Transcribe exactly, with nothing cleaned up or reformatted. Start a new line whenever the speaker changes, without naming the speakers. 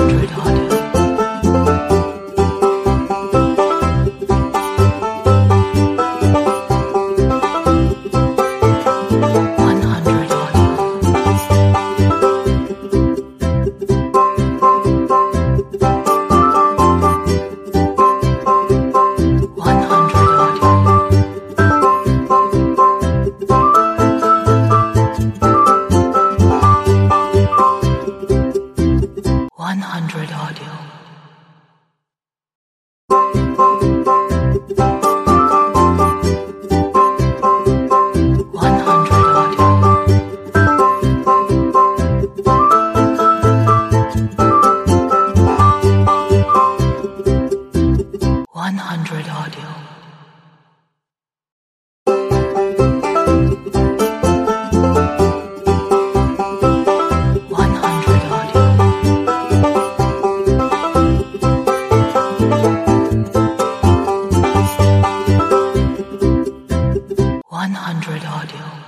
hundred audio. one hundred audio. one hundred audio. one hundred audio. one hundred audio. one hundred audio. one hundred audio. one hundred audio.